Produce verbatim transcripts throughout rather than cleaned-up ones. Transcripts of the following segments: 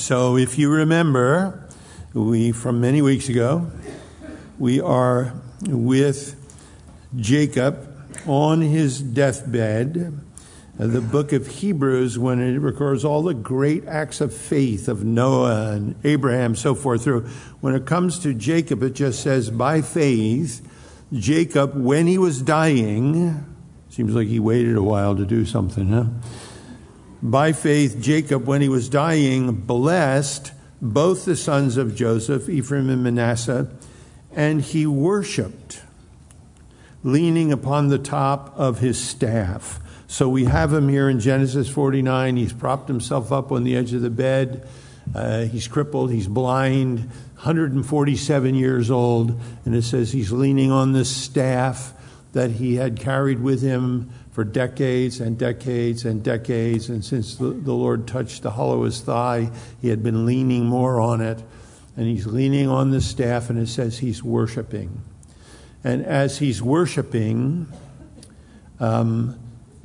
So if you remember, we from many weeks ago, we are with Jacob on his deathbed. The book of Hebrews, when it records all the great acts of faith of Noah and Abraham, so forth through. When it comes to Jacob, it just says, by faith, Jacob, when he was dying, seems like he waited a while to do something, huh? By faith, Jacob, when he was dying, blessed both the sons of Joseph, Ephraim and Manasseh, and he worshiped, leaning upon the top of his staff. So we have him here in Genesis forty-nine. He's propped himself up on the edge of the bed. Uh, he's crippled. He's blind, one hundred forty-seven years old. And it says he's leaning on the staff that he had carried with him for decades and decades and decades. And since the, the Lord touched the hollow of his thigh, he had been leaning more on it. And he's leaning on the staff, and it says he's worshiping. And as he's worshiping, um,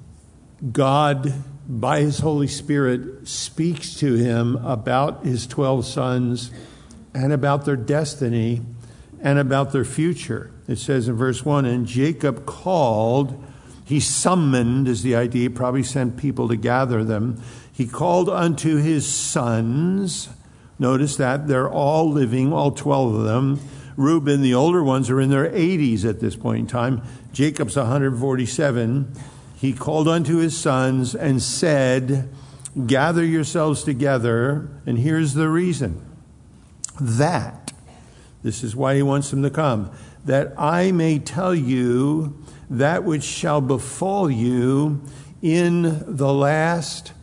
God, by his Holy Spirit, speaks to him about his twelve sons and about their destiny and about their future. It says in verse one, and Jacob called, he summoned is the idea, probably sent people to gather them. He called unto his sons. Notice that they're all living, all twelve of them. Reuben, the older ones, are in their eighties at this point in time. Jacob's one hundred forty-seven. He called unto his sons and said, gather yourselves together. And here's the reason. That, this is why he wants them to come, that I may tell you that which shall befall you in the last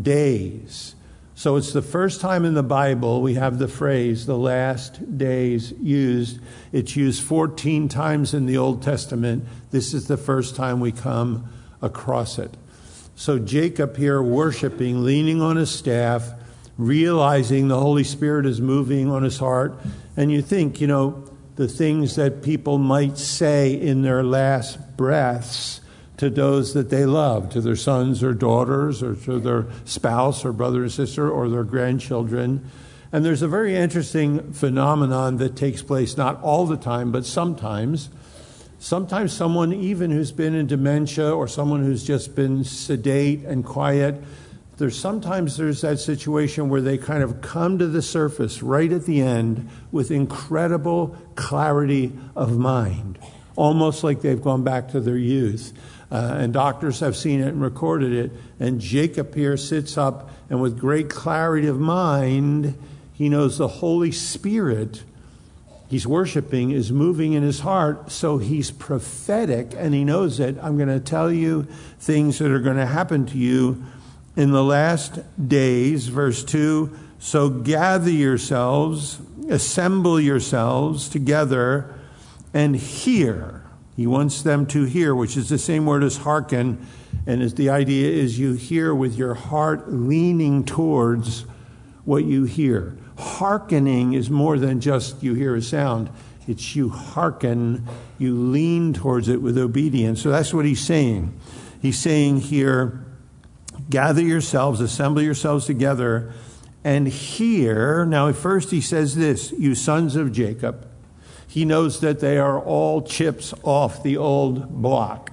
days. So it's the first time in the Bible we have the phrase, the last days, used. It's used fourteen times in the Old Testament. This is the first time we come across it. So Jacob here worshiping, leaning on his staff, realizing the Holy Spirit is moving on his heart. And you think, you know, the things that people might say in their last breaths to those that they love, to their sons or daughters, or to their spouse or brother or sister or their grandchildren. And there's a very interesting phenomenon that takes place, not all the time, but sometimes. Sometimes someone, even who's been in dementia or someone who's just been sedate and quiet, there's sometimes there's that situation where they kind of come to the surface right at the end with incredible clarity of mind, almost like they've gone back to their youth. Uh, and doctors have seen it and recorded it. And Jacob here sits up, and with great clarity of mind, he knows the Holy Spirit he's worshiping is moving in his heart, so he's prophetic, and he knows that I'm going to tell you things that are going to happen to you in the last days. Verse two, so gather yourselves, assemble yourselves together, and hear. He wants them to hear, which is the same word as hearken, and is the idea is you hear with your heart leaning towards what you hear. Hearkening is more than just you hear a sound. It's you hearken, you lean towards it with obedience. So that's what he's saying. He's saying here, gather yourselves, assemble yourselves together, and hear. Now, at first he says this, you sons of Jacob. He knows that they are all chips off the old block.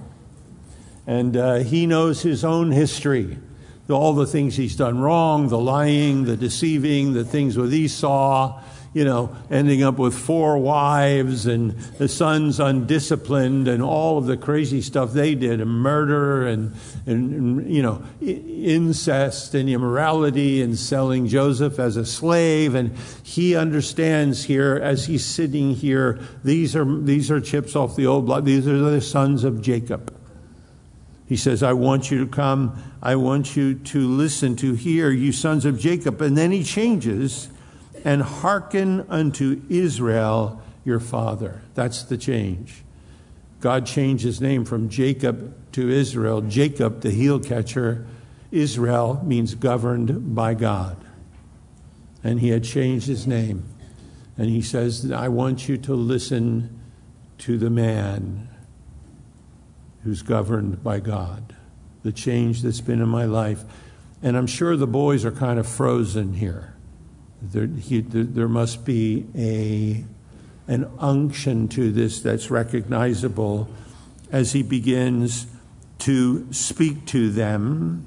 And uh, he knows his own history. All the things he's done wrong, the lying, the deceiving, the things with Esau, you know, ending up with four wives and the sons undisciplined and all of the crazy stuff they did, and murder and, and, and you know, incest and immorality and selling Joseph as a slave. And he understands here as he's sitting here, these are, these are chips off the old block. These are the sons of Jacob. He says, I want you to come. I want you to listen, to hear, you sons of Jacob. And then he changes, and hearken unto Israel, your father. That's the change. God changed his name from Jacob to Israel. Jacob, the heel catcher. Israel means governed by God. And he had changed his name. And he says, I want you to listen to the man who's governed by God, the change that's been in my life. And I'm sure the boys are kind of frozen here. There, he, there must be a an unction to this that's recognizable as he begins to speak to them.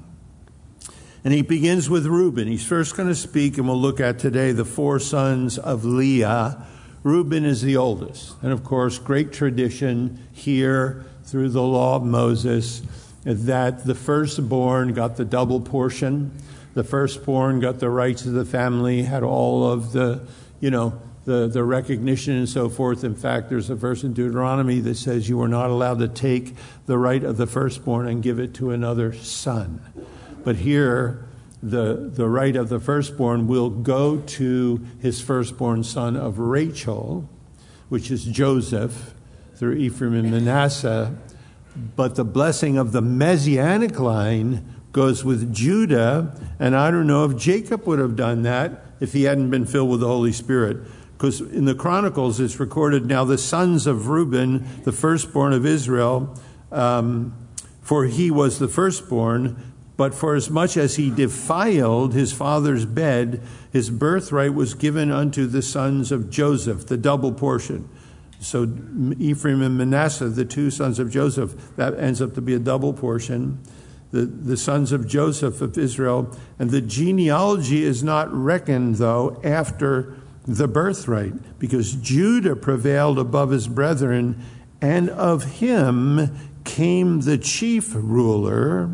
And he begins with Reuben. He's first going to speak, and we'll look at today the four sons of Leah. Reuben is the oldest. And of course, great tradition here through the law of Moses that the firstborn got the double portion. The firstborn got the rights of the family, had all of the, you know, the, the recognition and so forth. In fact, there's a verse in Deuteronomy that says you are not allowed to take the right of the firstborn and give it to another son. But here, the, the right of the firstborn will go to his firstborn son of Rachel, which is Joseph, through Ephraim and Manasseh. But the blessing of the Messianic line goes with Judah, and I don't know if Jacob would have done that if he hadn't been filled with the Holy Spirit. Because in the Chronicles it's recorded, now the sons of Reuben, the firstborn of Israel, um, for he was the firstborn, but for as much as he defiled his father's bed, his birthright was given unto the sons of Joseph, the double portion. So Ephraim and Manasseh, the two sons of Joseph, that ends up to be a double portion. The, the sons of Joseph of Israel. And the genealogy is not reckoned, though, after the birthright, because Judah prevailed above his brethren, and of him came the chief ruler,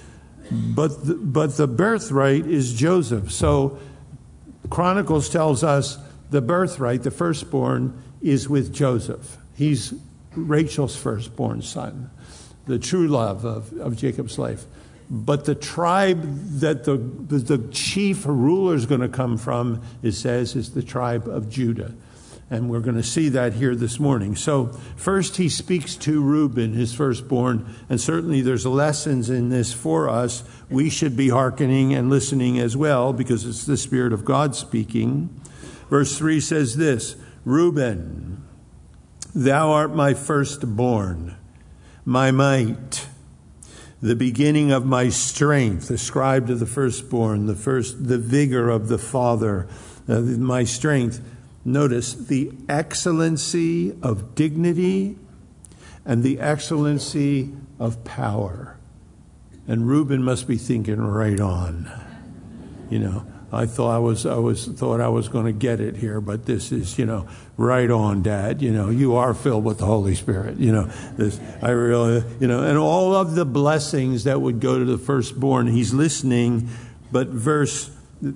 but the, but the birthright is Joseph. So Chronicles tells us the birthright, the firstborn, is with Joseph. He's Rachel's firstborn son, the true love of, of Jacob's life. But the tribe that the, the chief ruler is going to come from, it says, is the tribe of Judah. And we're going to see that here this morning. So first he speaks to Reuben, his firstborn, and certainly there's lessons in this for us. We should be hearkening and listening as well, because it's the Spirit of God speaking. Verse three says this, Reuben, thou art my firstborn, my might, the beginning of my strength, ascribed to the firstborn, the first, the vigor of the father, uh, my strength. Notice the excellency of dignity and the excellency of power. And Reuben must be thinking right on. You know, I thought I was, I was thought I was going to get it here, but this is, you know, right on, Dad. You know, you are filled with the Holy Spirit. You know, this, I really, you know, and all of the blessings that would go to the firstborn. He's listening, but verse,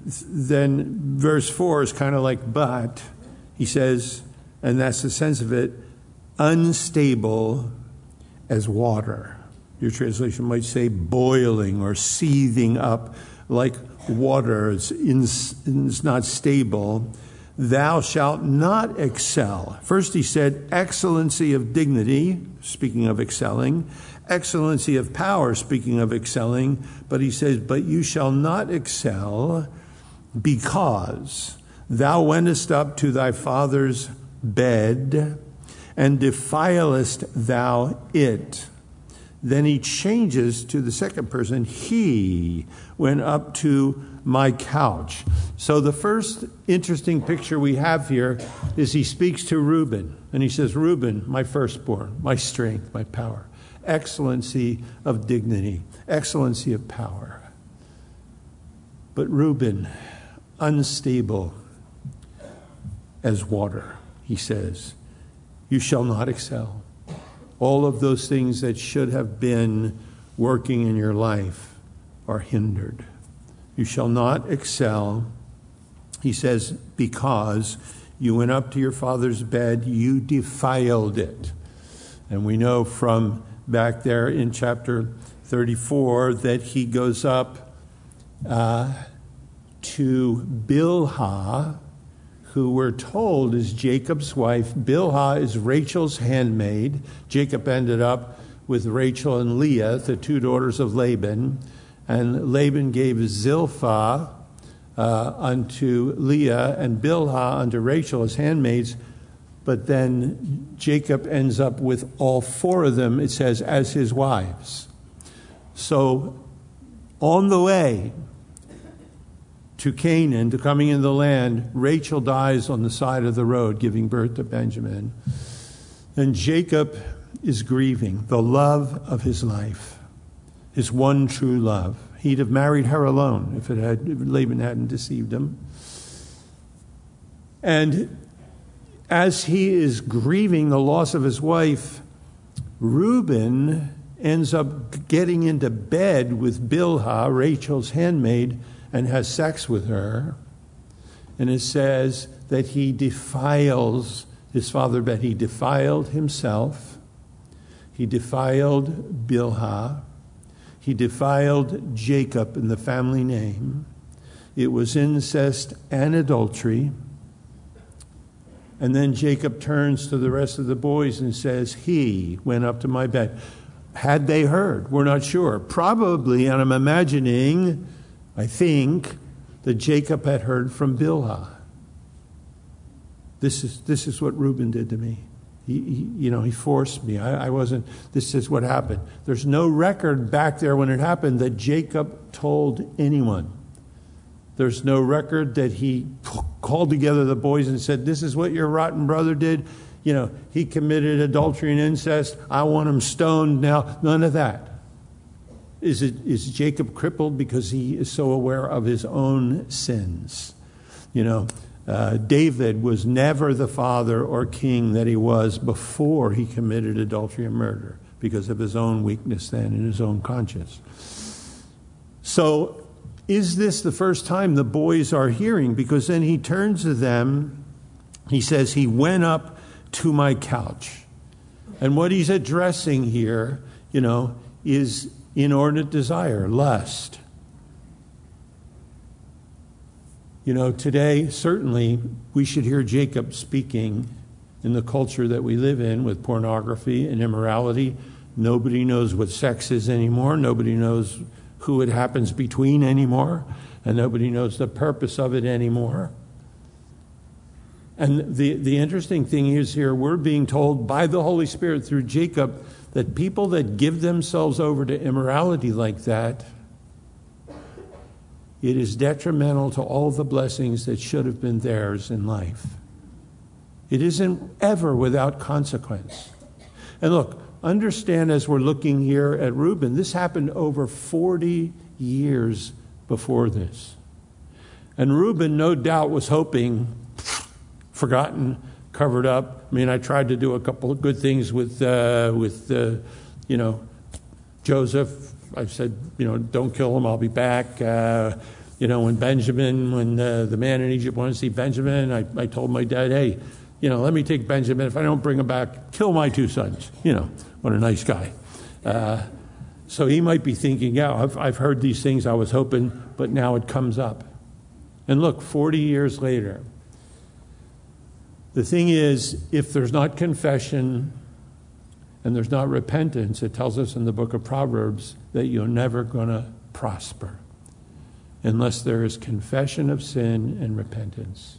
then verse four is kind of like, but he says, and that's the sense of it, unstable as water. Your translation might say boiling or seething up like water. It's, in, it's not stable. Thou shalt not excel. First he said excellency of dignity, speaking of excelling, excellency of power, speaking of excelling, but he says, but you shall not excel because thou wentest up to thy father's bed and defilest thou it. Then he changes to the second person. He went up to my couch. So the first interesting picture we have here is he speaks to Reuben. And he says, Reuben, my firstborn, my strength, my power, excellency of dignity, excellency of power. But Reuben, unstable as water, he says, you shall not excel. All of those things that should have been working in your life are hindered. You shall not excel, he says, because you went up to your father's bed, you defiled it. And we know from back there in chapter thirty-four that he goes up uh, to Bilhah, who we're told is Jacob's wife. Bilhah is Rachel's handmaid. Jacob ended up with Rachel and Leah, the two daughters of Laban. And Laban gave Zilpah uh, unto Leah and Bilhah unto Rachel as handmaids. But then Jacob ends up with all four of them, it says, as his wives. So on the way to Canaan, to coming into the land, Rachel dies on the side of the road, giving birth to Benjamin. And Jacob is grieving the love of his life, his one true love. He'd have married her alone if it had if Laban hadn't deceived him. And as he is grieving the loss of his wife, Reuben ends up getting into bed with Bilhah, Rachel's handmaid, and has sex with her. And it says that he defiles his father, but he defiled himself. He defiled Bilhah. He defiled Jacob in the family name. It was incest and adultery. And then Jacob turns to the rest of the boys and says, he went up to my bed. Had they heard? We're not sure. Probably, and I'm imagining, I think, that Jacob had heard from Bilhah. This is this is what Reuben did to me. He, he you know, he forced me. I, I wasn't, this is what happened. There's no record back there when it happened that Jacob told anyone. There's no record that he called together the boys and said, this is what your rotten brother did. You know, he committed adultery and incest. I want him stoned now. None of that. Is it is Jacob crippled because he is so aware of his own sins? You know, uh, David was never the father or king that he was before he committed adultery and murder because of his own weakness then and his own conscience. So, is this the first time the boys are hearing? Because then he turns to them, he says, he went up to my couch. And what he's addressing here, you know, is inordinate desire, lust. You know, today, certainly, we should hear Jacob speaking in the culture that we live in with pornography and immorality. Nobody knows what sex is anymore. Nobody knows who it happens between anymore, and nobody knows the purpose of it anymore. And the, the interesting thing is here, we're being told by the Holy Spirit through Jacob that people that give themselves over to immorality like that, it is detrimental to all the blessings that should have been theirs in life. It isn't ever without consequence. And look, understand as we're looking here at Reuben, this happened over forty years before this. And Reuben, no doubt, was hoping, forgotten, covered up. I mean, I tried to do a couple of good things with, uh, with uh, you know, Joseph. I said, you know, don't kill him, I'll be back. Uh, you know, when Benjamin, when uh, the man in Egypt wanted to see Benjamin, I, I told my dad, hey, you know, let me take Benjamin. If I don't bring him back, kill my two sons. You know, what a nice guy. Uh, so he might be thinking, yeah, I've, I've heard these things, I was hoping, but now it comes up. And look, forty years later, the thing is, if there's not confession and there's not repentance, it tells us in the book of Proverbs that you're never going to prosper unless there is confession of sin and repentance.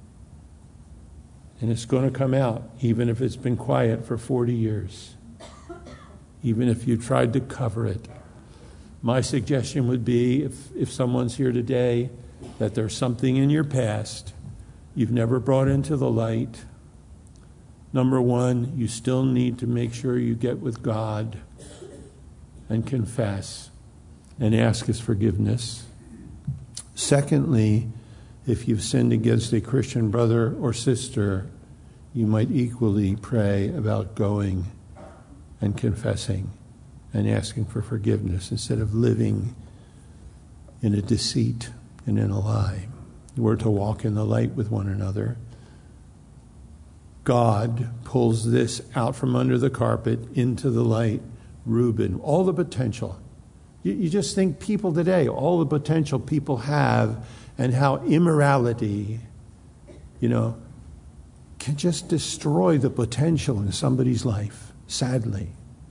And it's going to come out, even if it's been quiet for forty years, even if you tried to cover it. My suggestion would be, if, if someone's here today, that there's something in your past you've never brought into the light. Number one, you still need to make sure you get with God and confess and ask His forgiveness. Secondly, if you've sinned against a Christian brother or sister, you might equally pray about going and confessing and asking for forgiveness instead of living in a deceit and in a lie. We're to walk in the light with one another. God pulls this out from under the carpet into the light. Reuben, all the potential. You, you just think people today, all the potential people have, and how immorality, you know, can just destroy the potential in somebody's life, sadly.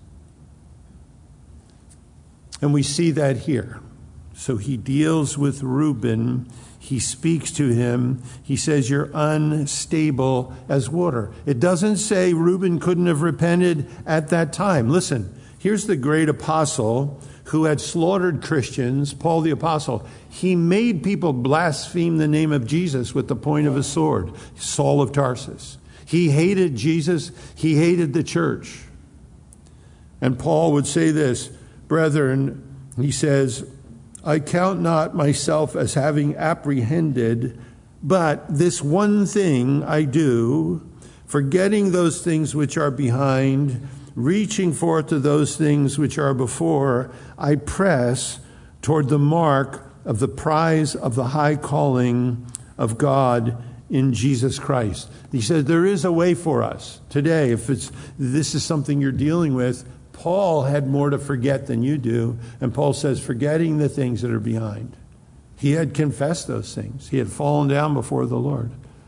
And we see that here. So he deals with Reuben. He speaks to him. He says, you're unstable as water. It doesn't say Reuben couldn't have repented at that time. Listen, here's the great apostle who had slaughtered Christians, Paul the Apostle, he made people blaspheme the name of Jesus with the point of a sword, Saul of Tarsus. He hated Jesus. He hated the church. And Paul would say this, brethren, he says, I count not myself as having apprehended, but this one thing I do, forgetting those things which are behind, reaching forth to those things which are before, I press toward the mark of the prize of the high calling of God in Jesus Christ. He said there is a way for us today. If it's this is something you're dealing with, Paul had more to forget than you do. And Paul says, forgetting the things that are behind. He had confessed those things. He had fallen down before the Lord.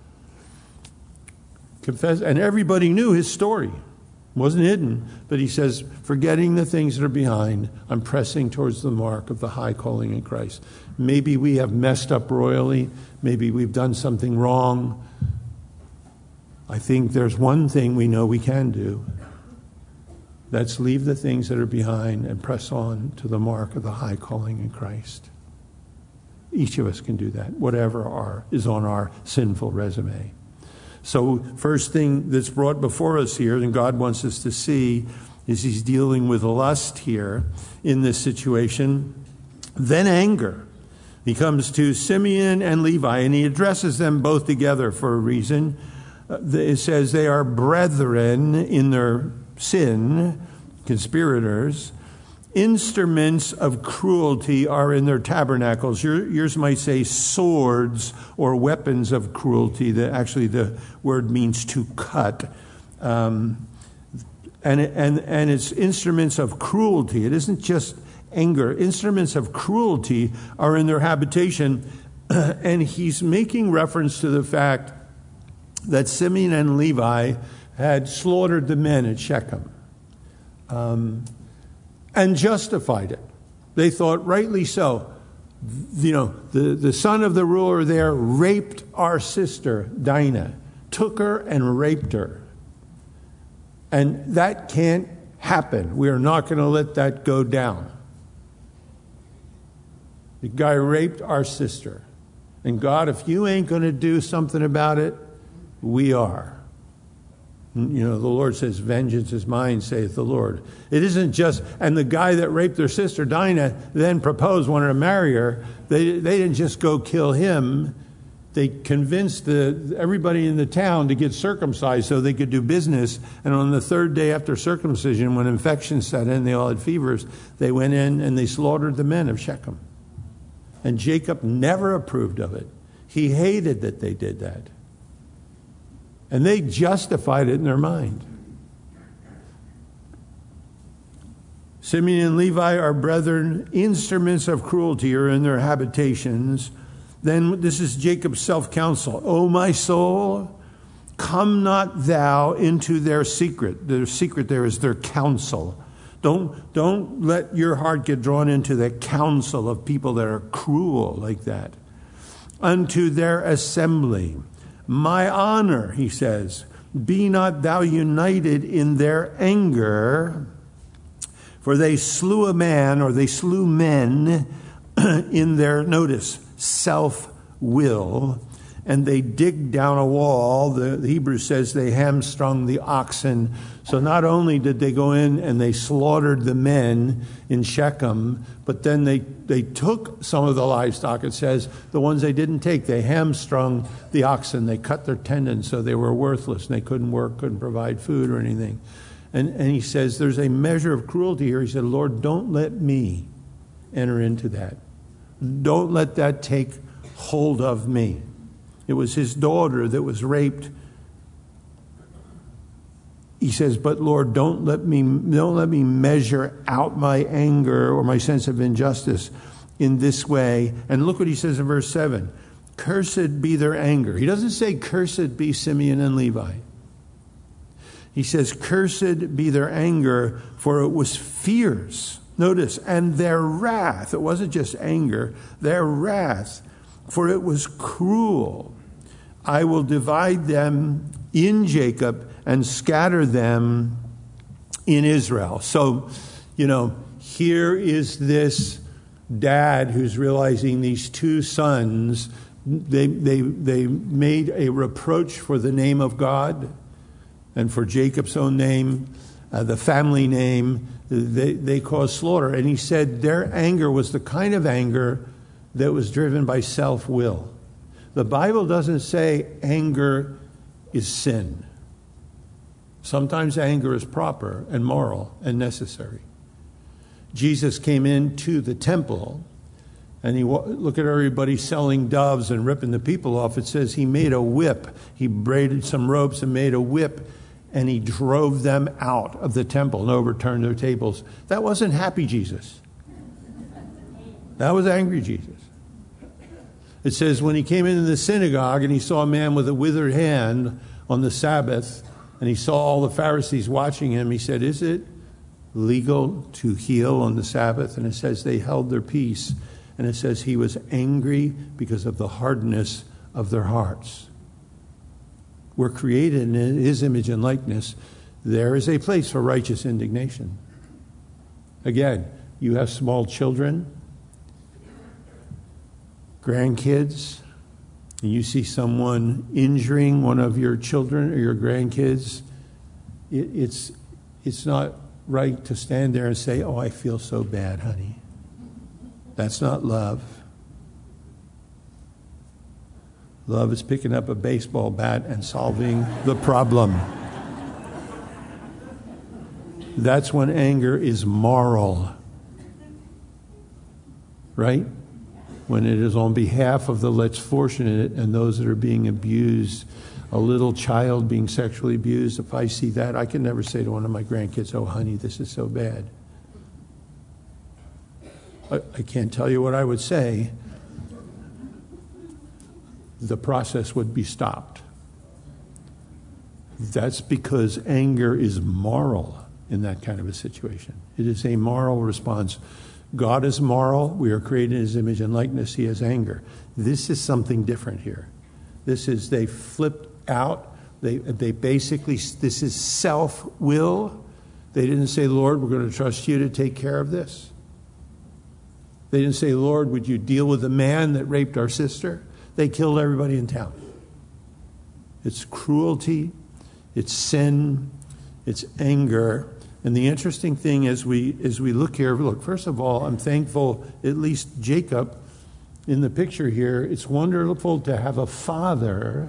Confess, and everybody knew his story. It wasn't hidden. But he says, forgetting the things that are behind, I'm pressing towards the mark of the high calling in Christ. Maybe we have messed up royally. Maybe we've done something wrong. I think there's one thing we know we can do. Let's leave the things that are behind and press on to the mark of the high calling in Christ. Each of us can do that, whatever our, is on our sinful resume. So first thing that's brought before us here, and God wants us to see, is he's dealing with lust here in this situation. Then anger. He comes to Simeon and Levi, and he addresses them both together for a reason. It says they are brethren in their sin, conspirators. Instruments of cruelty are in their tabernacles. Your, yours might say swords or weapons of cruelty. The, actually, the word means to cut. Um, and, and, and it's instruments of cruelty. It isn't just anger. Instruments of cruelty are in their habitation. And he's making reference to the fact that Simeon and Levi had slaughtered the men at Shechem. Um, and justified it. They thought, rightly so. You know, the, the son of the ruler there raped our sister, Dinah, took her and raped her. And that can't happen. We are not going to let that go down. The guy raped our sister. And God, if you ain't going to do something about it, we are. You know, the Lord says, vengeance is mine, saith the Lord. It isn't just, and the guy that raped their sister, Dinah, then proposed, wanted to marry her. They, they didn't just go kill him. They convinced the, everybody in the town to get circumcised so they could do business. And on the third day after circumcision, when infection set in, they all had fevers, they went in and they slaughtered the men of Shechem. And Jacob never approved of it. He hated that they did that. And they justified it in their mind. Simeon and Levi are brethren, instruments of cruelty are in their habitations. Then this is Jacob's self-counsel. O my soul, come not thou into their secret. Their secret there is their counsel. Don't, don't let your heart get drawn into the counsel of people that are cruel like that. Unto their assembly. My honor, he says, be not thou united in their anger, for they slew a man, or they slew men in their, notice, self-will, and they digged down a wall. The, the Hebrew says they hamstrung the oxen. So not only did they go in and they slaughtered the men in Shechem, but then they, they took some of the livestock. It says the ones they didn't take, they hamstrung the oxen. They cut their tendons so they were worthless and they couldn't work, couldn't provide food or anything. And, and he says there's a measure of cruelty here. He said, Lord, don't let me enter into that. Don't let that take hold of me. It was his daughter that was raped. He says, but Lord, don't let me, don't let me measure out my anger or my sense of injustice in this way. And look what he says in verse seven. Cursed be their anger. He doesn't say cursed be Simeon and Levi. He says, cursed be their anger, for it was fierce. Notice, and their wrath. It wasn't just anger, their wrath, for it was cruel. I will divide them in Jacob and scatter them in Israel. So, you know, here is this dad who's realizing these two sons, they, they, they made a reproach for the name of God and for Jacob's own name, uh, the family name. They, they caused slaughter. And he said their anger was the kind of anger that was driven by self-will. The Bible doesn't say anger is sin. Sometimes anger is proper and moral and necessary. Jesus came into the temple and he look at everybody selling doves and ripping the people off. It says he made a whip. He braided some ropes and made a whip, and he drove them out of the temple and overturned their tables. That wasn't happy Jesus. That was angry Jesus. It says when he came into the synagogue and he saw a man with a withered hand on the Sabbath, and he saw all the Pharisees watching him, he said, is it legal to heal on the Sabbath? And it says they held their peace. And it says he was angry because of the hardness of their hearts. We're created in his image and likeness. There is a place for righteous indignation. Again, you have small children, grandkids, and you see someone injuring one of your children or your grandkids, it, it's, it's not right to stand there and say, oh, I feel so bad, honey. That's not love. Love is picking up a baseball bat and solving the problem. That's when anger is moral. Right? When it is on behalf of the less fortunate and those that are being abused. A little child being sexually abused, if I see that, I can never say to one of my grandkids, oh, honey, this is so bad. I, I can't tell you what I would say. The process would be stopped. That's because anger is moral in that kind of a situation. It is a moral response. God is moral. We are created in his image and likeness. He has anger. This is something different here. This is, they flipped out. They, they basically, this is self-will. They didn't say, Lord, we're going to trust you to take care of this. They didn't say, Lord, would you deal with the man that raped our sister? They killed everybody in town. It's cruelty. It's sin. It's anger. And the interesting thing as we as we look here, look, first of all, I'm thankful, at least Jacob in the picture here, it's wonderful to have a father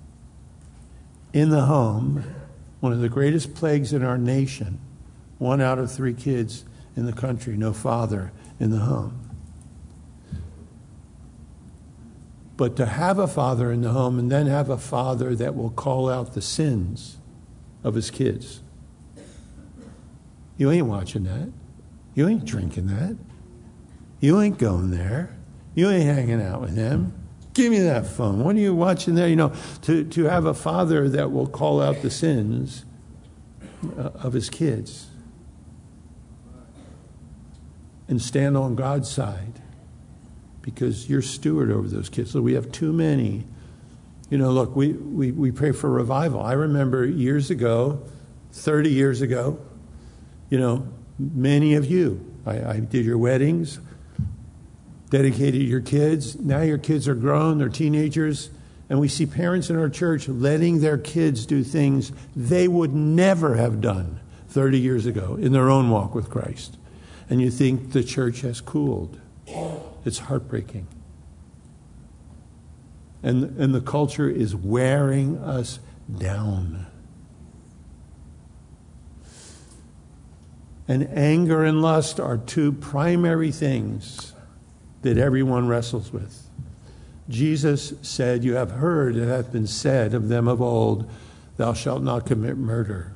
in the home, one of the greatest plagues in our nation. One out of three kids in the country, no father in the home. But to have a father in the home and then have a father that will call out the sins of his kids. You ain't watching that. You ain't drinking that. You ain't going there. You ain't hanging out with him. Give me that phone. What are you watching there? You know, to, to have a father that will call out the sins of his kids and stand on God's side because you're steward over those kids. So we have too many. You know, look, we, we, we pray for revival. I remember years ago, thirty years ago, you know, many of you, I, I did your weddings, dedicated your kids. Now your kids are grown, they're teenagers, and we see parents in our church letting their kids do things they would never have done thirty years ago in their own walk with Christ. And you think the church has cooled. It's heartbreaking. And, and the culture is wearing us down. And anger and lust are two primary things that everyone wrestles with. Jesus said, you have heard it hath been said of them of old, thou shalt not commit murder.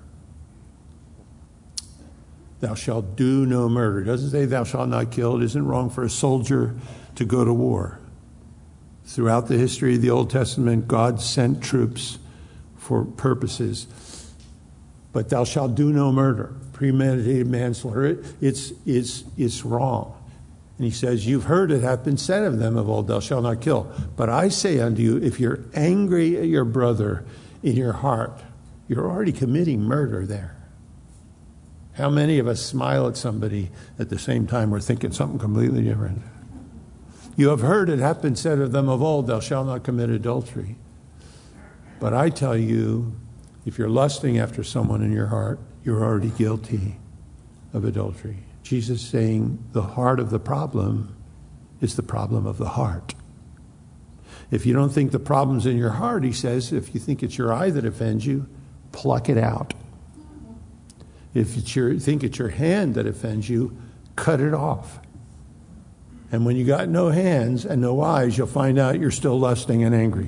Thou shalt do no murder. It doesn't say thou shalt not kill. It isn't wrong for a soldier to go to war. Throughout the history of the Old Testament, God sent troops for purposes. But thou shalt do no murder. Premeditated manslaughter. It, it's, it's, it's wrong. And he says, you've heard it hath been said of them of old, thou shalt not kill. But I say unto you, if you're angry at your brother in your heart, you're already committing murder there. How many of us smile at somebody at the same time we're thinking something completely different? You have heard it hath been said of them of old, thou shalt not commit adultery. But I tell you, if you're lusting after someone in your heart, you're already guilty of adultery. Jesus is saying the heart of the problem is the problem of the heart. If you don't think the problem's in your heart, he says, if you think it's your eye that offends you, pluck it out. If it's your, think it's your hand that offends you, cut it off. And when you got no hands and no eyes, you'll find out you're still lusting and angry.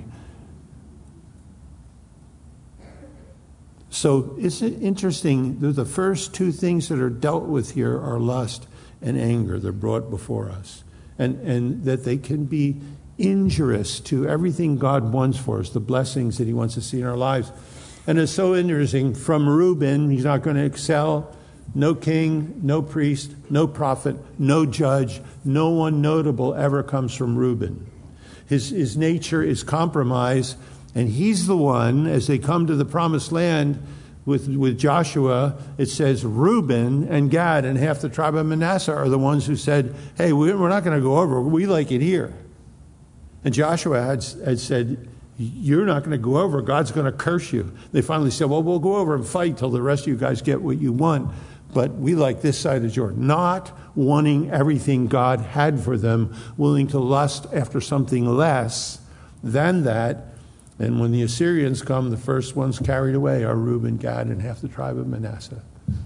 So isn't it interesting that the first two things that are dealt with here are lust and anger. They're brought before us. And, and that they can be injurious to everything God wants for us, the blessings that he wants to see in our lives. And it's so interesting. From Reuben, he's not going to excel. No king, no priest, no prophet, no judge, no one notable ever comes from Reuben. His, his nature is compromised, and he's the one, as they come to the promised land with, with Joshua, it says Reuben and Gad and half the tribe of Manasseh are the ones who said, hey, we're not going to go over. We like it here. And Joshua had, had said, you're not going to go over. God's going to curse you. They finally said, well, we'll go over and fight till the rest of you guys get what you want. But we like this side of Jordan. Not wanting everything God had for them, willing to lust after something less than that. And when the Assyrians come, the first ones carried away are Reuben, Gad, and half the tribe of Manasseh.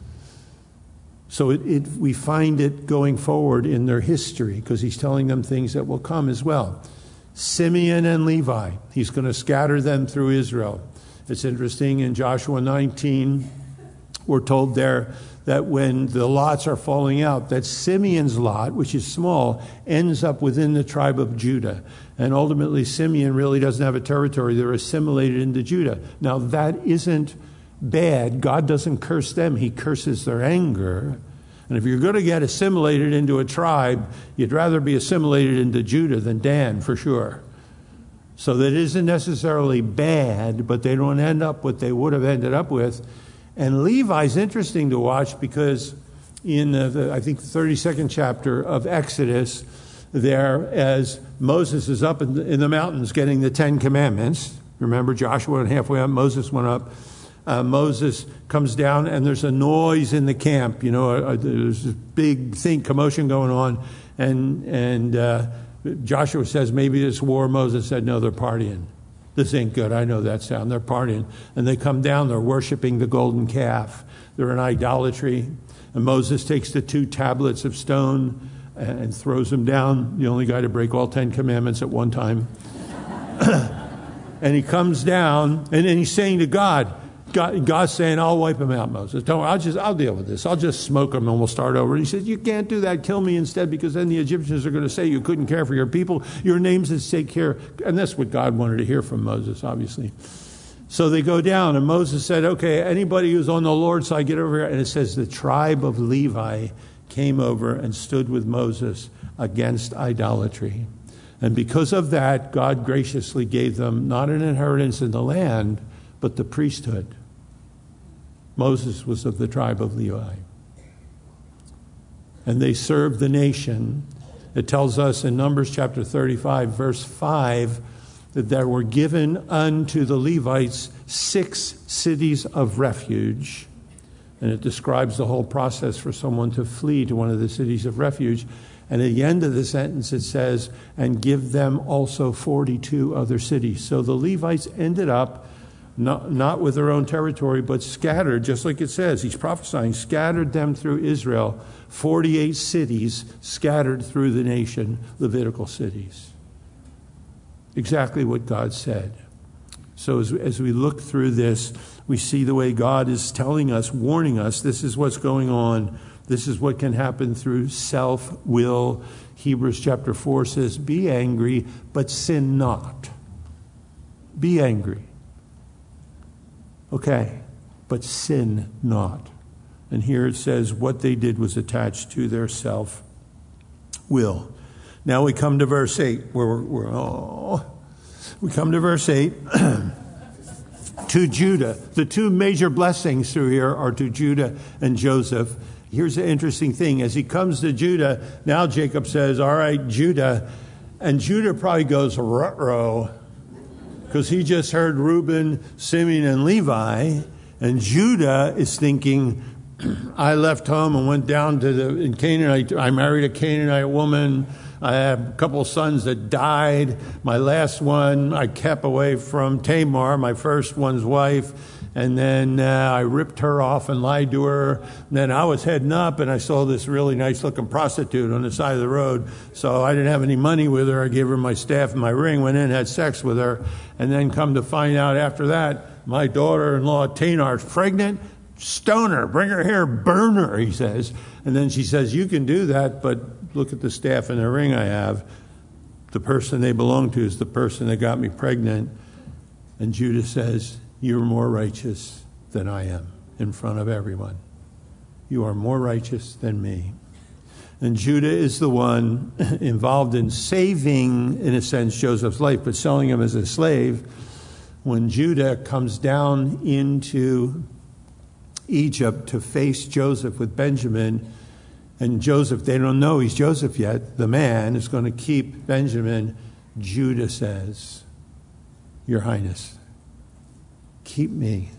So it, it, we find it going forward in their history because he's telling them things that will come as well. Simeon and Levi, he's going to scatter them through Israel. It's interesting, in Joshua nineteen, we're told there that when the lots are falling out, that Simeon's lot, which is small, ends up within the tribe of Judah. And ultimately, Simeon really doesn't have a territory. They're assimilated into Judah. Now, that isn't bad. God doesn't curse them. He curses their anger. And if you're going to get assimilated into a tribe, you'd rather be assimilated into Judah than Dan, for sure. So that isn't necessarily bad, but they don't end up what they would have ended up with. And Levi's interesting to watch because in the, the I think, the thirty-second chapter of Exodus, there, as Moses is up in the, in the mountains getting the Ten Commandments, remember Joshua went halfway up, Moses went up. Uh, Moses comes down and there's a noise in the camp. You know, uh, there's this big thing, commotion going on. And and uh, Joshua says, maybe it's war. Moses said, no, they're partying. This ain't good. I know that sound. They're partying. And they come down. They're worshiping the golden calf. They're in idolatry. And Moses takes the two tablets of stone and, and throws them down. The only guy to break all Ten Commandments at one time. And he comes down and then he's saying to God, God, God's saying, I'll wipe him out, Moses. Don't worry, I'll just, I'll deal with this. I'll just smoke him and we'll start over. And he says, you can't do that. Kill me instead, because then the Egyptians are going to say you couldn't care for your people. Your name's at stake here. And that's what God wanted to hear from Moses, obviously. So they go down and Moses said, okay, anybody who's on the Lord's side, get over here. And it says the tribe of Levi came over and stood with Moses against idolatry. And because of that, God graciously gave them not an inheritance in the land, but the priesthood. Moses was of the tribe of Levi. And they served the nation. It tells us in Numbers chapter thirty-five, verse five, that there were given unto the Levites six cities of refuge. And it describes the whole process for someone to flee to one of the cities of refuge. And at the end of the sentence it says, and give them also forty-two other cities. So the Levites ended up Not, not with their own territory, but scattered, just like it says. He's prophesying, scattered them through Israel, forty-eight cities scattered through the nation, Levitical cities. Exactly what God said. So as, as we look through this, we see the way God is telling us, warning us, this is what's going on. This is what can happen through self-will. Hebrews chapter four says, be angry, but sin not. Be angry. Okay, but sin not. And here it says what they did was attached to their self-will. Now we come to verse eight, where we're, we're oh, we come to verse eight. to Judah. The two major blessings through here are to Judah and Joseph. Here's the interesting thing. As he comes to Judah, now Jacob says, all right, Judah. And Judah probably goes, ruh-roh, because he just heard Reuben, Simeon, and Levi. And Judah is thinking, I left home and went down to the in Canaanite. I married a Canaanite woman. I have a couple sons that died. My last one I kept away from Tamar, my first one's wife. And then uh, I ripped her off and lied to her. And then I was heading up and I saw this really nice looking prostitute on the side of the road. So I didn't have any money with her. I gave her my staff and my ring, went in, had sex with her. And then come to find out after that, my daughter-in-law Tamar's pregnant. Stone her, bring her here, burn her, he says. And then she says, you can do that, but look at the staff and the ring I have. The person they belong to is the person that got me pregnant. And Judah says, you're more righteous than I am in front of everyone. You are more righteous than me. And Judah is the one involved in saving, in a sense, Joseph's life, but selling him as a slave. When Judah comes down into Egypt to face Joseph with Benjamin, and Joseph, they don't know he's Joseph yet, the man is going to keep Benjamin. Judah says, Your Highness, keep me.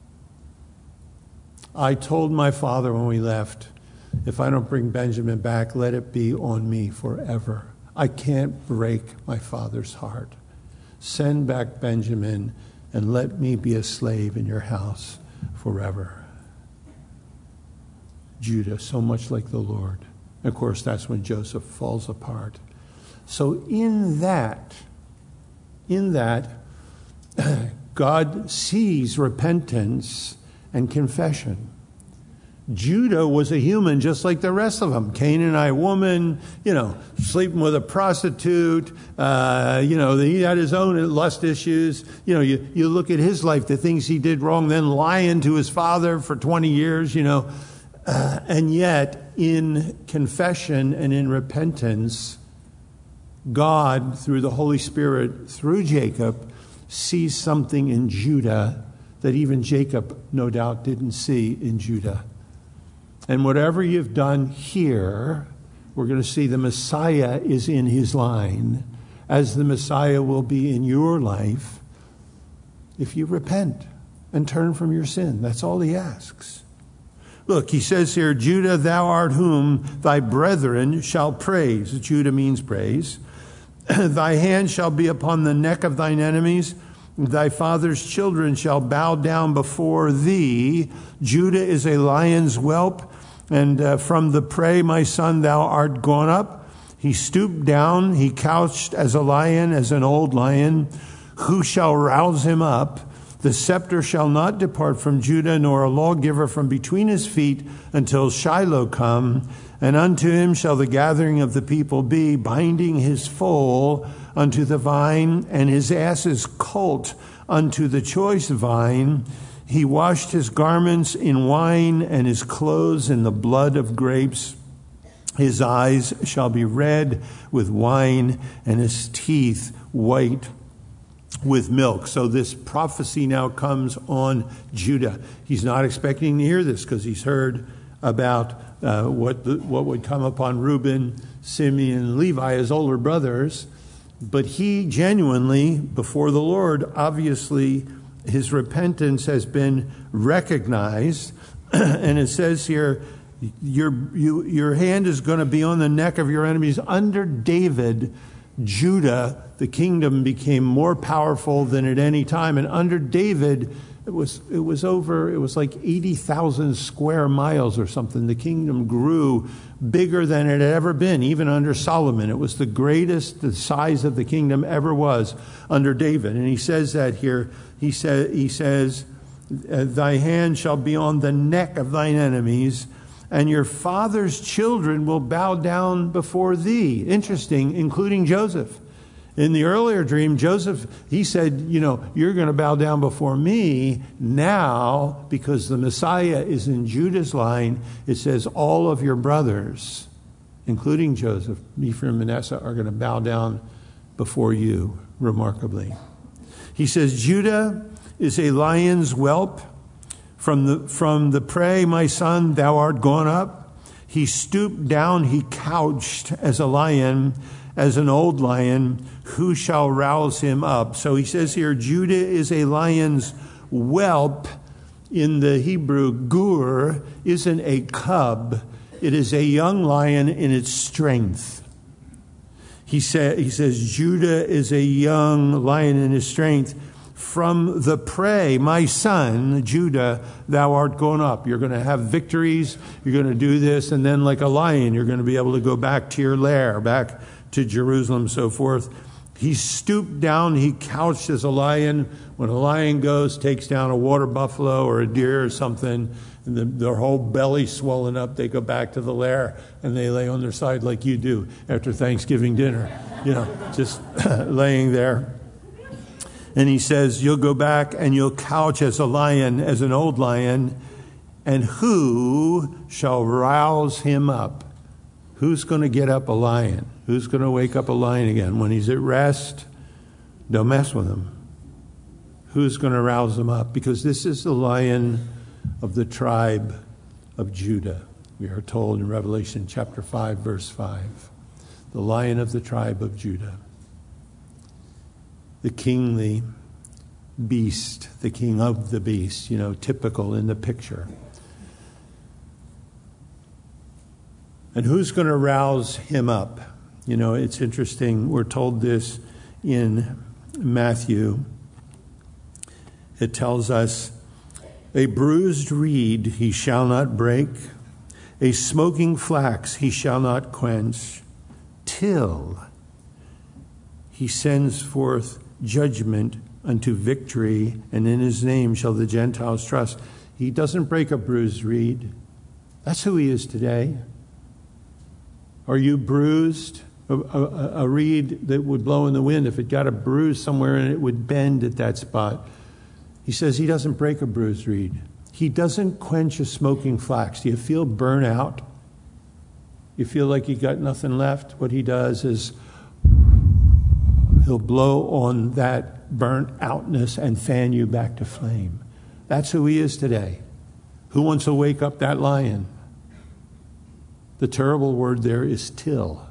I told my father when we left, if I don't bring Benjamin back, let it be on me forever. I can't break my father's heart. Send back Benjamin and let me be a slave in your house forever. Judah, so much like the Lord. Of course, that's when Joseph falls apart. So in that, in that, God sees repentance and confession. Judah was a human just like the rest of them. Canaanite woman, you know, sleeping with a prostitute. Uh, you know, he had his own lust issues. You know, you, you look at his life, the things he did wrong, then lying to his father for twenty years, you know. Uh, and yet, in confession and in repentance, God, through the Holy Spirit, through Jacob, sees something in Judah that even Jacob, no doubt, didn't see in Judah. And whatever you've done here, we're going to see the Messiah is in his line, as the Messiah will be in your life if you repent and turn from your sin. That's all he asks. Look, he says here, Judah, thou art whom thy brethren shall praise. Judah means praise. Thy hand shall be upon the neck of thine enemies. Thy father's children shall bow down before thee. Judah is a lion's whelp, and uh, from the prey, my son, thou art gone up. He stooped down, he couched as a lion, as an old lion. Who shall rouse him up? The scepter shall not depart from Judah, nor a lawgiver from between his feet, until Shiloh come. And unto him shall the gathering of the people be, binding his foal unto the vine, and his ass's colt unto the choice vine. He washed his garments in wine, and his clothes in the blood of grapes. His eyes shall be red with wine, and his teeth white with milk. So this prophecy now comes on Judah. He's not expecting to hear this because he's heard about uh, what the, what would come upon Reuben, Simeon, and Levi as older brothers. But he genuinely, before the Lord, obviously his repentance has been recognized. And it says here, your, you, your hand is going to be on the neck of your enemies. Under David, Judah, the kingdom became more powerful than at any time. And under David, it was it was over, it was like eighty thousand square miles or something. The kingdom grew bigger than it had ever been, even under Solomon. It was the greatest the size of the kingdom ever was under David. And he says that here. He, sa- he says, thy hand shall be on the neck of thine enemies, and your father's children will bow down before thee. Interesting, including Joseph. In the earlier dream, Joseph, he said, you know, you're going to bow down before me. Now, because the Messiah is in Judah's line, it says all of your brothers, including Joseph, Ephraim and Manasseh, are going to bow down before you, remarkably. He says, Judah, is a lion's whelp. From the, from the prey, my son, thou art gone up. He stooped down, he couched as a lion, as an old lion. Who shall rouse him up? So he says here, Judah is a lion's whelp. In the Hebrew, gur isn't a cub. It is a young lion in its strength. He, sa- he says, Judah is a young lion in his strength. From the prey, my son, Judah, thou art gone up. You're going to have victories. You're going to do this. And then like a lion, you're going to be able to go back to your lair, back to Jerusalem, so forth. He stooped down. He couched as a lion. When a lion goes, takes down a water buffalo or a deer or something, and the, their whole belly swollen up, they go back to the lair and they lay on their side like you do after Thanksgiving dinner, you know, just laying there. And he says, you'll go back and you'll couch as a lion, as an old lion, and who shall rouse him up? Who's going to get up a lion? Who's going to wake up a lion again? When he's at rest, don't mess with him. Who's going to rouse him up? Because this is the lion of the tribe of Judah. We are told in Revelation chapter five, verse five. The lion of the tribe of Judah. The kingly beast, the king of the beast, you know, typical in the picture. And who's going to rouse him up? You know, it's interesting. We're told this in Matthew. It tells us, a bruised reed he shall not break, a smoking flax he shall not quench, till he sends forth judgment unto victory, and in his name shall the Gentiles trust. He doesn't break a bruised reed. That's who he is today. Are you bruised? A, a, a reed that would blow in the wind, if it got a bruise somewhere and it would bend at that spot. He says he doesn't break a bruised reed. He doesn't quench a smoking flax. Do you feel burnt out? You feel like you got nothing left? What he does is he'll blow on that burnt outness and fan you back to flame. That's who he is today. Who wants to wake up that lion? The terrible word there is till.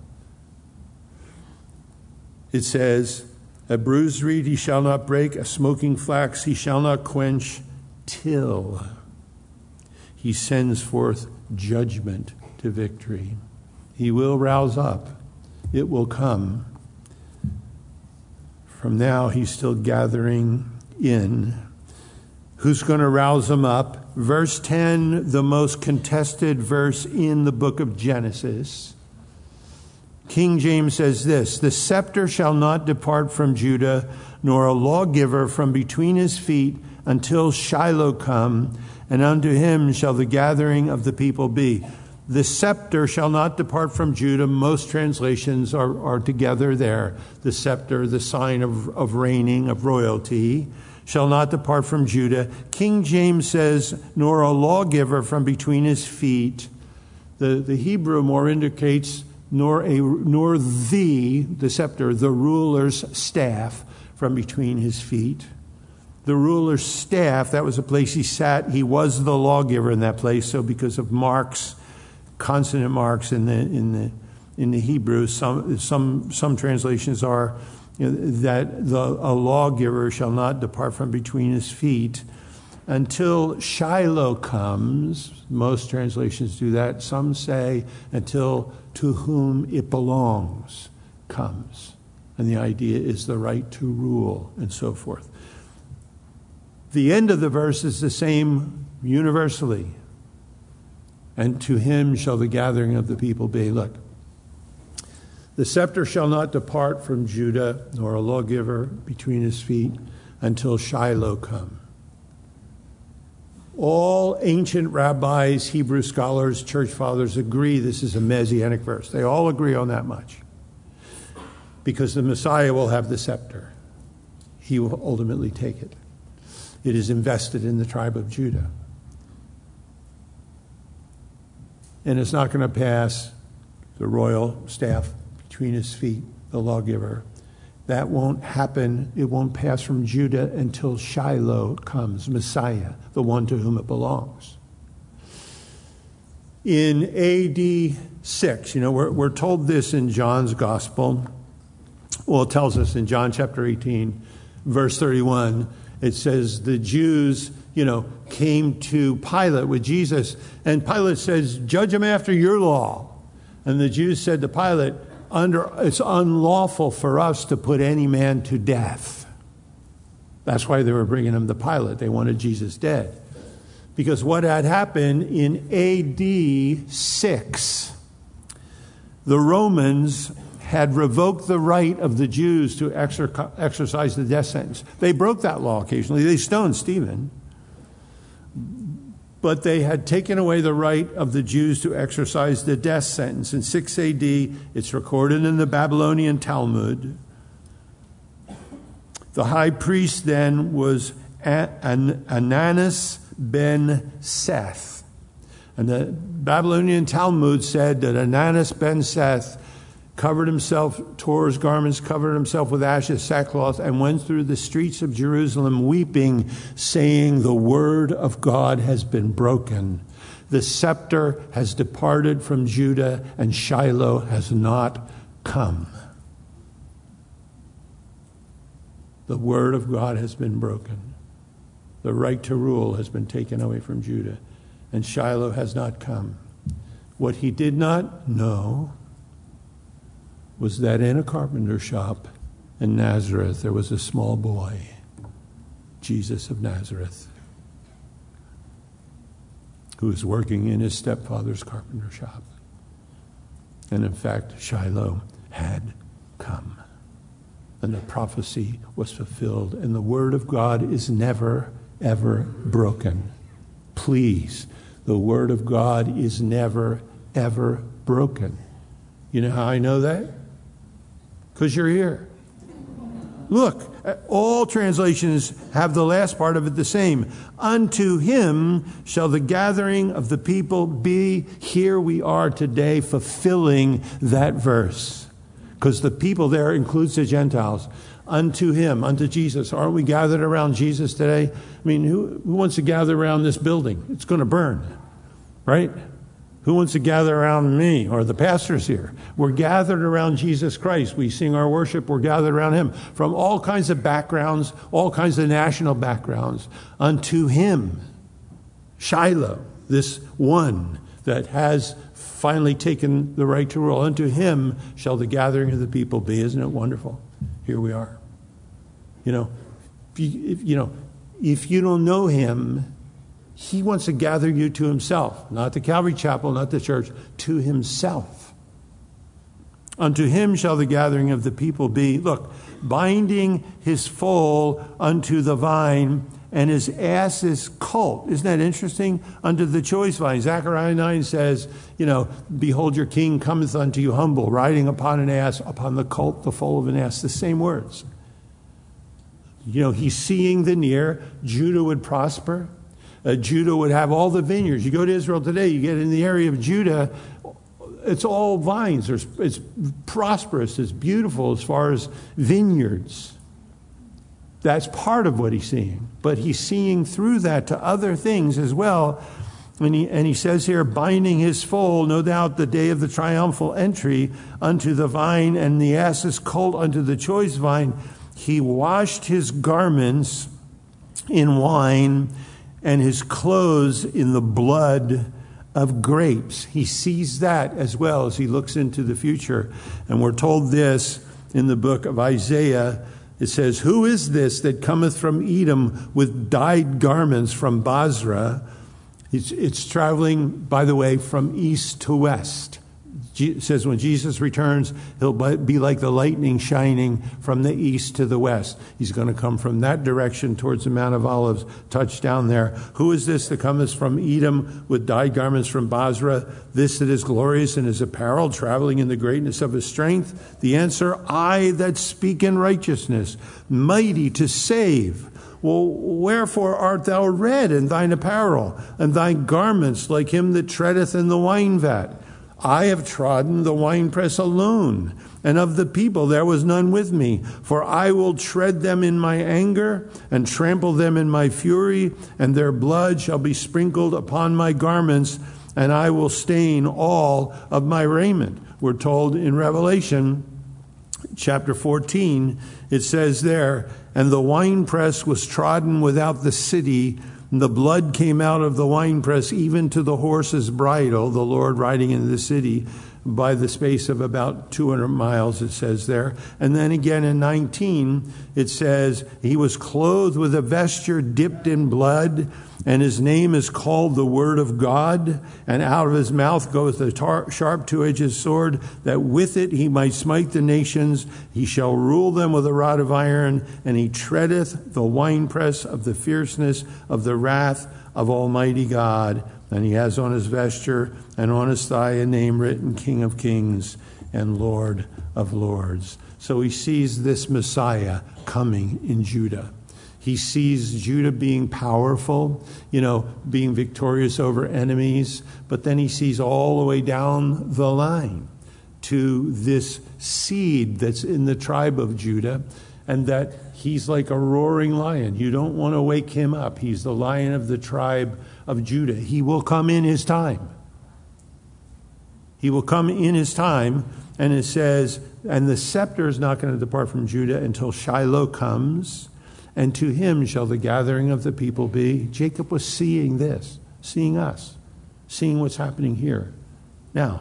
It says, a bruised reed he shall not break, a smoking flax he shall not quench, till he sends forth judgment to victory. He will rouse up. It will come. From now, he's still gathering in. Who's going to rouse him up? Verse ten, the most contested verse in the book of Genesis. King James says this, the scepter shall not depart from Judah, nor a lawgiver from between his feet, until Shiloh come, and unto him shall the gathering of the people be. The scepter shall not depart from Judah. Most translations are, are together there. The scepter, the sign of, of reigning, of royalty, shall not depart from Judah. King James says, nor a lawgiver from between his feet. The, the Hebrew more indicates nor a nor the, the scepter, the ruler's staff from between his feet. The ruler's staff, that was the place he sat. He was the lawgiver in that place. So because of marks, consonant marks in the in the in the Hebrew, some some some translations are, you know, that the a lawgiver shall not depart from between his feet until Shiloh comes. Most translations do that. Some say until to whom it belongs comes. And the idea is the right to rule and so forth. The end of the verse is the same universally. And to him shall the gathering of the people be. Look, the scepter shall not depart from Judah, nor a lawgiver between his feet, until Shiloh come. All ancient rabbis, Hebrew scholars, church fathers agree this is a messianic verse. They all agree on that much. Because the Messiah will have the scepter. He will ultimately take it. It is invested in the tribe of Judah. And it's not going to pass the royal staff between his feet, the lawgiver, That won't happen. It won't pass from Judah until Shiloh comes, Messiah, the one to whom it belongs. In A D six, you know, we're, we're told this in John's Gospel. Well, it tells us in John chapter eighteen, verse thirty-one, it says the Jews, you know, came to Pilate with Jesus, and Pilate says, judge him after your law. And the Jews said to Pilate, Under, it's unlawful for us to put any man to death. That's why they were bringing him to Pilate. They wanted Jesus dead. Because what had happened in A D six, the Romans had revoked the right of the Jews to exer- exercise the death sentence. They broke that law occasionally. They stoned Stephen. But they had taken away the right of the Jews to exercise the death sentence. In six A D, it's recorded in the Babylonian Talmud. The high priest then was Ananus ben Seth. And the Babylonian Talmud said that Ananus ben Seth covered himself, tore his garments, covered himself with ashes, sackcloth, and went through the streets of Jerusalem weeping, saying, the word of God has been broken. The scepter has departed from Judah, and Shiloh has not come. The word of God has been broken. The right to rule has been taken away from Judah, and Shiloh has not come. What he did not know was that in a carpenter shop in Nazareth, there was a small boy, Jesus of Nazareth, who was working in his stepfather's carpenter shop. And in fact, Shiloh had come. And the prophecy was fulfilled. And the word of God is never, ever broken. Please, the word of God is never, ever broken. You know how I know that? Because you're here. Look, all translations have the last part of it the same. Unto him shall the gathering of the people be. Here we are today fulfilling that verse. Because the people there includes the Gentiles. Unto him, unto Jesus. Aren't we gathered around Jesus today? I mean, who, who wants to gather around this building? It's going to burn, right? Who wants to gather around me or the pastors here? We're gathered around Jesus Christ. We sing our worship. We're gathered around him from all kinds of backgrounds, all kinds of national backgrounds. Unto him, Shiloh, this one that has finally taken the right to rule. Unto him shall the gathering of the people be. Isn't it wonderful? Here we are. You know, if you, if, you know, if you don't know him, he wants to gather you to himself, not the Calvary Chapel, not the church, to himself. Unto him shall the gathering of the people be, look, binding his foal unto the vine and his ass's colt. Isn't that interesting? Unto the choice vine. Zechariah nine says, you know, behold, your king cometh unto you humble, riding upon an ass, upon the colt, the foal of an ass. The same words. You know, he's seeing the near. Judah would prosper. Uh, Judah would have all the vineyards. You go to Israel today, you get in the area of Judah, it's all vines. There's, it's prosperous. It's beautiful as far as vineyards. That's part of what he's seeing. But he's seeing through that to other things as well. And he, and he says here, binding his foal, no doubt the day of the triumphal entry, unto the vine, and the ass's colt unto the choice vine. He washed his garments in wine, and his clothes in the blood of grapes. He sees that as well as he looks into the future. And we're told this in the book of Isaiah. It says, who is this that cometh from Edom with dyed garments from Basra? It's, it's traveling, by the way, from east to west. It says when Jesus returns, he'll be like the lightning shining from the east to the west. He's going to come from that direction towards the Mount of Olives, touch down there. Who is this that cometh from Edom with dyed garments from Basra? This that is glorious in his apparel, traveling in the greatness of his strength? The answer, I that speak in righteousness, mighty to save. Well, wherefore art thou red in thine apparel, and thy garments like him that treadeth in the wine vat? I have trodden the winepress alone, and of the people there was none with me. For I will tread them in my anger, and trample them in my fury, and their blood shall be sprinkled upon my garments, and I will stain all of my raiment. We're told in Revelation chapter fourteen, it says there, and the winepress was trodden without the city, and the blood came out of the winepress even to the horse's bridle, the Lord riding into the city, by the space of about two hundred miles, it says there. And then again in nineteen, it says, he was clothed with a vesture dipped in blood, and his name is called the Word of God. And out of his mouth goeth a tar- sharp two-edged sword, that with it he might smite the nations. He shall rule them with a rod of iron, and he treadeth the winepress of the fierceness of the wrath of Almighty God. And he has on his vesture and on his thigh a name written, King of Kings and Lord of Lords. So he sees this Messiah coming in Judah. He sees Judah being powerful, you know, being victorious over enemies. But then he sees all the way down the line to this seed that's in the tribe of Judah, and that he's like a roaring lion. You don't want to wake him up. He's the lion of the tribe of Judah. He will come in his time. He will come in his time, and it says, and the scepter is not going to depart from Judah until Shiloh comes, and to him shall the gathering of the people be. Jacob was seeing this, seeing us, seeing what's happening here. Now,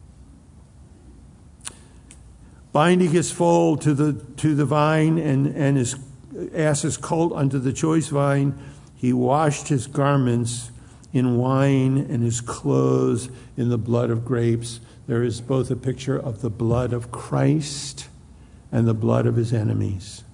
binding his foal to the to the vine, and, and his ass's colt unto the choice vine, he washed his garments in wine and his clothes in the blood of grapes. There is both a picture of the blood of Christ and the blood of his enemies.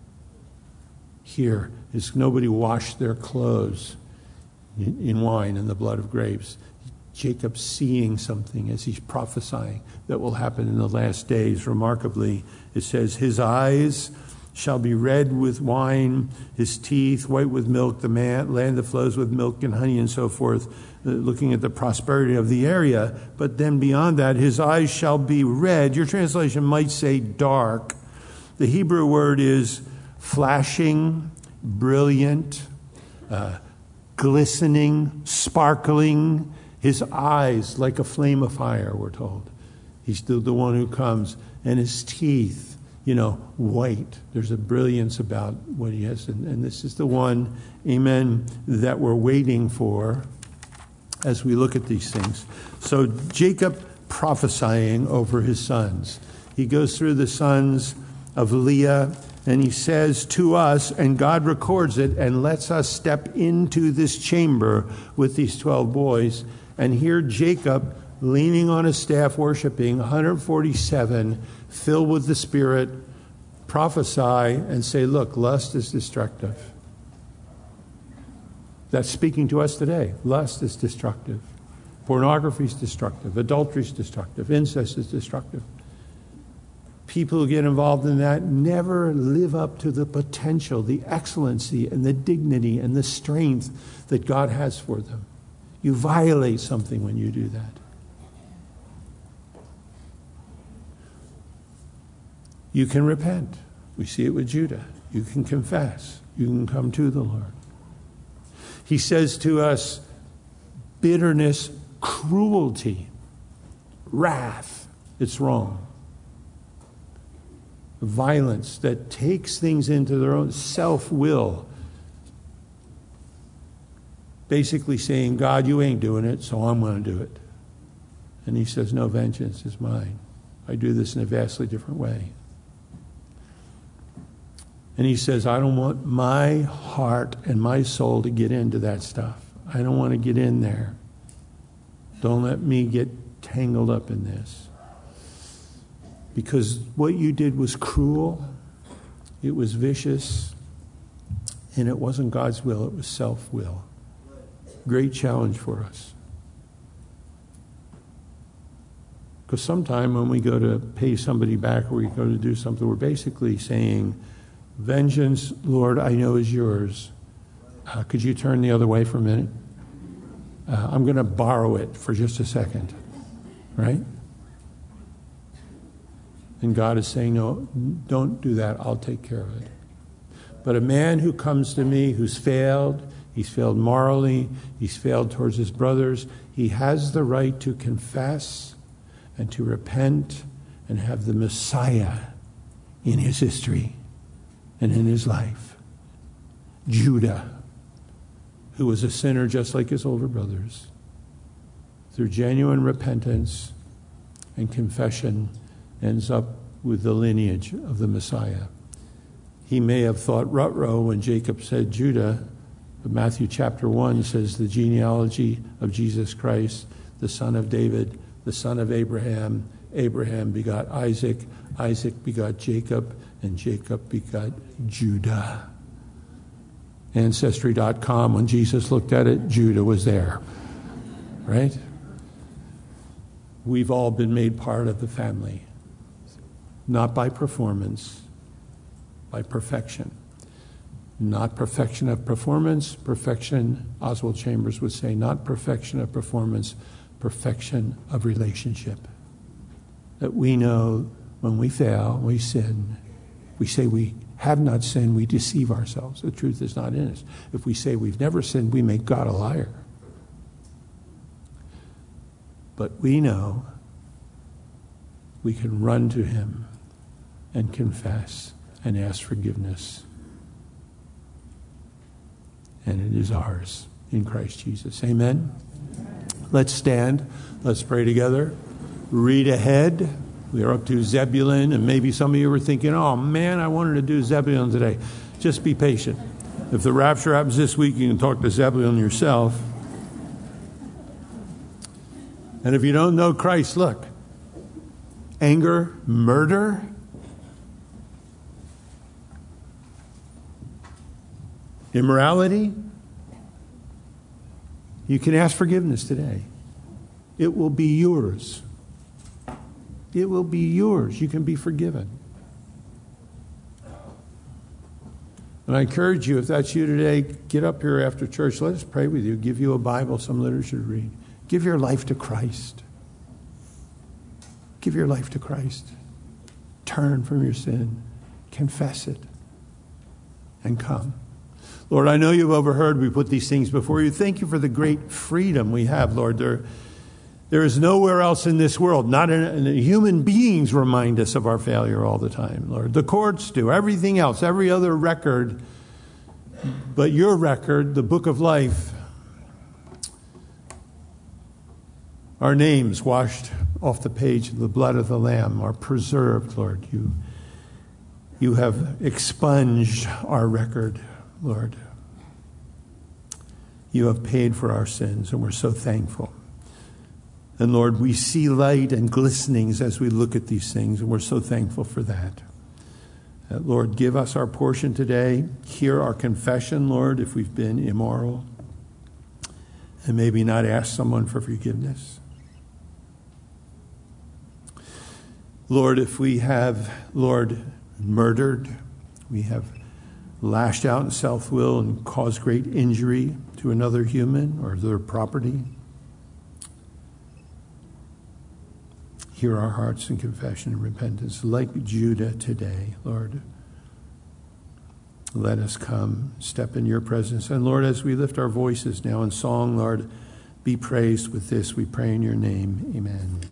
Here is nobody washed their clothes in, in wine and the blood of grapes. Jacob seeing something as he's prophesying that will happen in the last days. Remarkably, it says, his eyes shall be red with wine, his teeth white with milk, the man, land that flows with milk and honey, and so forth, uh, looking at the prosperity of the area. But then beyond that, his eyes shall be red. Your translation might say dark. The Hebrew word is flashing, brilliant, uh, glistening, sparkling. His eyes like a flame of fire, we're told. He's the, the one who comes. And his teeth, you know, white. There's a brilliance about what he has. And, and this is the one, amen, that we're waiting for as we look at these things. So Jacob prophesying over his sons. He goes through the sons of Leah, and he says to us, and God records it and lets us step into this chamber with these twelve boys, and hear Jacob leaning on his staff, worshiping, one hundred forty-seven, filled with the Spirit, prophesy and say, look, lust is destructive. That's speaking to us today. Lust is destructive. Pornography is destructive. Adultery is destructive. Incest is destructive. People who get involved in that never live up to the potential, the excellency, and the dignity and the strength that God has for them. You violate something when you do that. You can repent. We see it with Judah. You can confess. You can come to the Lord. He says to us, bitterness, cruelty, wrath. It's wrong. Violence that takes things into their own self-will. Basically saying, God, you ain't doing it, so I'm going to do it. And he says, no, vengeance is mine. I do this in a vastly different way. And he says, I don't want my heart and my soul to get into that stuff. I don't want to get in there. Don't let me get tangled up in this. Because what you did was cruel, it was vicious, and it wasn't God's will, it was self-will. Great challenge for us. Because sometime when we go to pay somebody back or we go to do something, we're basically saying, vengeance, Lord, I know is yours. Uh, could you turn the other way for a minute? Uh, I'm going to borrow it for just a second. Right? And God is saying, no, don't do that. I'll take care of it. But a man who comes to me who's failed, he's failed morally, he's failed towards his brothers, he has the right to confess and to repent and have the Messiah in his history and in his life. Judah, who was a sinner just like his older brothers, through genuine repentance and confession, ends up with the lineage of the Messiah. He may have thought ruh-roh when Jacob said Judah, but Matthew chapter one says the genealogy of Jesus Christ, the son of David, the son of Abraham. Abraham begot Isaac, Isaac begot Jacob, and Jacob begot Judah. Ancestry dot com, when Jesus looked at it, Judah was there. Right? We've all been made part of the family. Not by performance, by perfection. Not perfection of performance, perfection, Oswald Chambers would say, not perfection of performance, perfection of relationship. That we know when we fail, we sin, we say we have not sinned, we deceive ourselves. The truth is not in us. If we say we've never sinned, we make God a liar. But we know we can run to him and confess and ask forgiveness. And it is ours in Christ Jesus. Amen? Let's stand. Let's pray together. Read ahead. We are up to Zebulun, and maybe some of you were thinking, oh man, I wanted to do Zebulun today. Just be patient. If the rapture happens this week, you can talk to Zebulun yourself. And if you don't know Christ, look. Anger, murder, immorality, you can ask forgiveness today. It will be yours. It will be yours. You can be forgiven. And I encourage you, if that's you today, get up here after church. Let us pray with you. Give you a Bible, some literature to read. Give your life to Christ. Give your life to Christ. Turn from your sin. Confess it. And come. Lord, I know you've overheard we put these things before you. Thank you for the great freedom we have, Lord. There, there is nowhere else in this world. Not in, in, human beings remind us of our failure all the time, Lord. The courts do. Everything else, every other record. But your record, the book of life, our names washed off the page of the blood of the Lamb are preserved, Lord. You, you have expunged our record, Lord. You have paid for our sins, and we're so thankful. And Lord, we see light and glistenings as we look at these things, and we're so thankful for that. Uh, Lord, give us our portion today. Hear our confession, Lord, if we've been immoral, and maybe not ask someone for forgiveness. Lord, if we have, Lord, murdered, we have lashed out in self-will and caused great injury to another human or their property, hear our hearts in confession and repentance. Like Judah today, Lord, let us come, step in your presence. And Lord, as we lift our voices now in song, Lord, be praised with this. We pray in your name. Amen.